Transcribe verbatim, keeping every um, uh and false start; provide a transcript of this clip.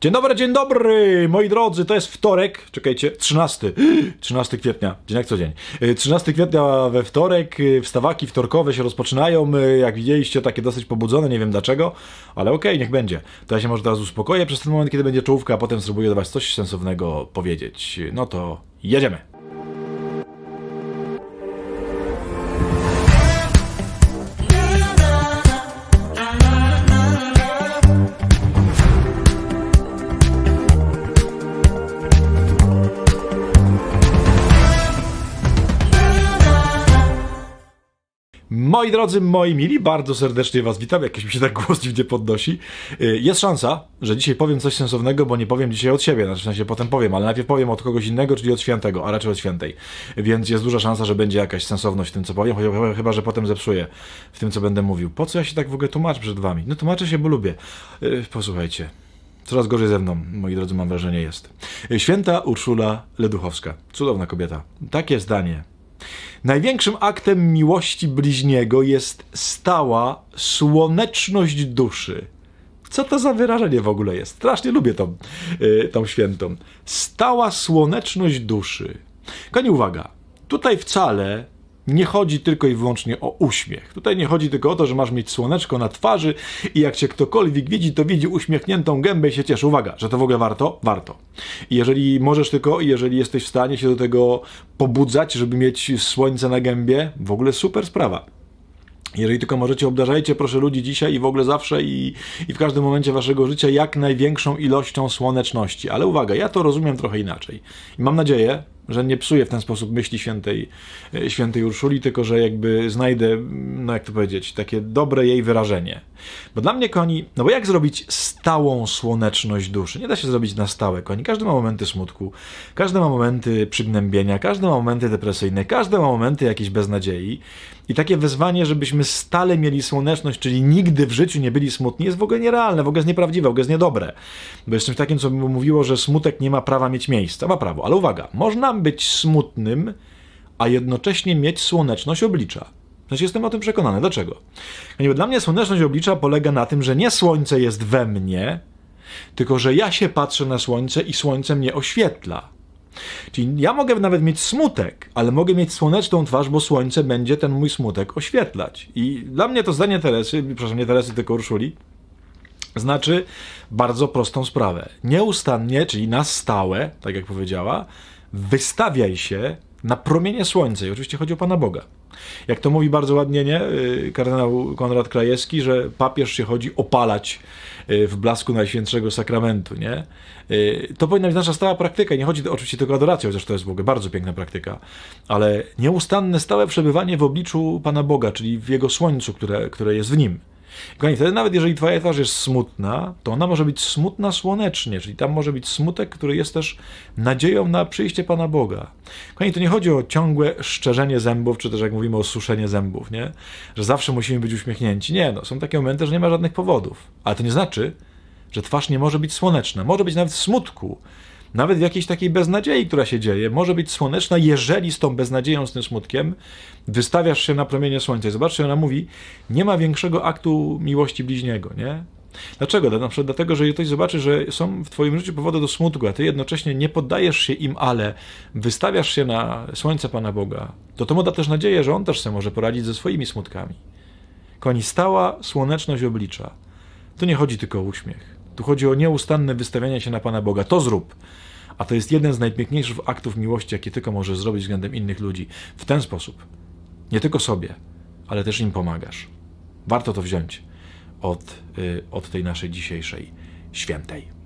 Dzień dobry, dzień dobry, moi drodzy, to jest wtorek, czekajcie, trzynasty, trzynasty kwietnia, dzień jak co dzień. trzynastego kwietnia we wtorek, wstawaki wtorkowe się rozpoczynają, jak widzieliście, takie dosyć pobudzone, nie wiem dlaczego, ale okej, okay, niech będzie. To ja się może teraz uspokoję przez ten moment, kiedy będzie czołówka, a potem spróbuję do was coś sensownego powiedzieć. No to jedziemy. Moi drodzy, moi mili, bardzo serdecznie was witam, jakiś mi się tak głos dziwnie podnosi. Jest szansa, że dzisiaj powiem coś sensownego, bo nie powiem dzisiaj od siebie, znaczy w sensie potem powiem, ale najpierw powiem od kogoś innego, czyli od świętego, a raczej od świętej. Więc jest duża szansa, że będzie jakaś sensowność w tym, co powiem, chyba że potem zepsuję w tym, co będę mówił. Po co ja się tak w ogóle tłumaczę przed wami? No tłumaczę się, bo lubię. Posłuchajcie. Coraz gorzej ze mną, moi drodzy, mam wrażenie, jest. Święta Urszula Leduchowska. Cudowna kobieta. Takie zdanie. Największym aktem miłości bliźniego jest stała słoneczność duszy. Co to za wyrażenie w ogóle jest? Strasznie lubię tą, yy, tą świętą. Stała słoneczność duszy. Koni, uwaga, tutaj wcale nie chodzi tylko i wyłącznie o uśmiech. Tutaj nie chodzi tylko o to, że masz mieć słoneczko na twarzy i jak cię ktokolwiek widzi, to widzi uśmiechniętą gębę i się cieszy. Uwaga, że to w ogóle warto? Warto. I jeżeli możesz tylko, i jeżeli jesteś w stanie się do tego pobudzać, żeby mieć słońce na gębie, w ogóle super sprawa. Jeżeli tylko możecie, obdarzajcie proszę ludzi dzisiaj i w ogóle zawsze i, i w każdym momencie waszego życia jak największą ilością słoneczności. Ale uwaga, ja to rozumiem trochę inaczej. I mam nadzieję, że nie psuję w ten sposób myśli świętej, świętej Urszuli, tylko że jakby znajdę, no jak to powiedzieć, takie dobre jej wyrażenie. Bo dla mnie, koni, no bo jak zrobić stałą słoneczność duszy? Nie da się zrobić na stałe, koni. Każdy ma momenty smutku, każdy ma momenty przygnębienia, każdy ma momenty depresyjne, każdy ma momenty jakiejś beznadziei. I takie wezwanie, żebyśmy stale mieli słoneczność, czyli nigdy w życiu nie byli smutni, jest w ogóle nierealne, w ogóle jest nieprawdziwe, w ogóle jest niedobre. Bo jest czymś takim, co by mówiło, że smutek nie ma prawa mieć miejsca. Ma prawo, ale uwaga, można być smutnym, a jednocześnie mieć słoneczność oblicza. Znaczy jestem o tym przekonany. Dlaczego? Dla mnie słoneczność oblicza polega na tym, że nie słońce jest we mnie, tylko że ja się patrzę na słońce i słońce mnie oświetla. Czyli ja mogę nawet mieć smutek, ale mogę mieć słoneczną twarz, bo słońce będzie ten mój smutek oświetlać. I dla mnie to zdanie Teresy, przepraszam, nie Teresy, tylko Urszuli, znaczy bardzo prostą sprawę. Nieustannie, czyli na stałe, tak jak powiedziała, wystawiaj się na promienie słońca. I oczywiście chodzi o Pana Boga. Jak to mówi bardzo ładnie, nie? Kardynał Konrad Krajewski, że papież się chodzi opalać w blasku Najświętszego Sakramentu, nie? To powinna być nasza stała praktyka. Nie chodzi to oczywiście tylko o adorację, chociaż to jest w ogóle bardzo piękna praktyka, ale nieustanne, stałe przebywanie w obliczu Pana Boga, czyli w Jego słońcu, które, które jest w Nim. Kochani, wtedy nawet jeżeli twoja twarz jest smutna, to ona może być smutna słonecznie, czyli tam może być smutek, który jest też nadzieją na przyjście Pana Boga. Kochani, to nie chodzi o ciągłe szczerzenie zębów, czy też jak mówimy o suszenie zębów, nie? Że zawsze musimy być uśmiechnięci. Nie, no, są takie momenty, że nie ma żadnych powodów. Ale to nie znaczy, że twarz nie może być słoneczna. Może być nawet w smutku. Nawet w jakiejś takiej beznadziei, która się dzieje, może być słoneczna, jeżeli z tą beznadzieją, z tym smutkiem wystawiasz się na promienie słońca. I zobaczcie, ona mówi, nie ma większego aktu miłości bliźniego, nie? Dlaczego? Na przykład dlatego, że jeżeli ktoś zobaczy, że są w twoim życiu powody do smutku, a ty jednocześnie nie poddajesz się im, ale wystawiasz się na słońce Pana Boga, to to mu da też nadzieję, że on też sobie może poradzić ze swoimi smutkami. Koni, stała słoneczność oblicza. Tu nie chodzi tylko o uśmiech. Tu chodzi o nieustanne wystawianie się na Pana Boga. To zrób. A to jest jeden z najpiękniejszych aktów miłości, jakie tylko możesz zrobić względem innych ludzi. W ten sposób. Nie tylko sobie, ale też im pomagasz. Warto to wziąć od, yy, od tej naszej dzisiejszej świętej.